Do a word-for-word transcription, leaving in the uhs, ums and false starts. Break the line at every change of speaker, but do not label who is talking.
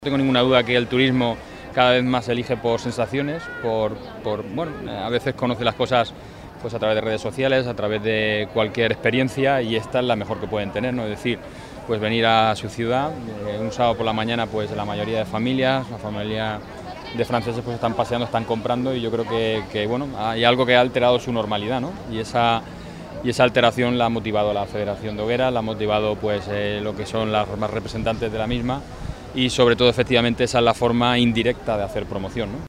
No tengo ninguna duda que el turismo cada vez más se elige por sensaciones, por, por bueno, a veces conoce las cosas pues a través de redes sociales, a través de cualquier experiencia, y esta es la mejor que pueden tener, ¿no? Es decir, pues venir a su ciudad, eh, un sábado por la mañana pues la mayoría de familias, la familia de franceses pues están paseando, están comprando, y yo creo que, que bueno, hay algo que ha alterado su normalidad, ¿no? Y esa Y esa alteración la ha motivado la Federación de Hoguera, la ha motivado pues eh, lo que son las más representantes de la misma, y sobre todo efectivamente esa es la forma indirecta de hacer promoción, ¿no?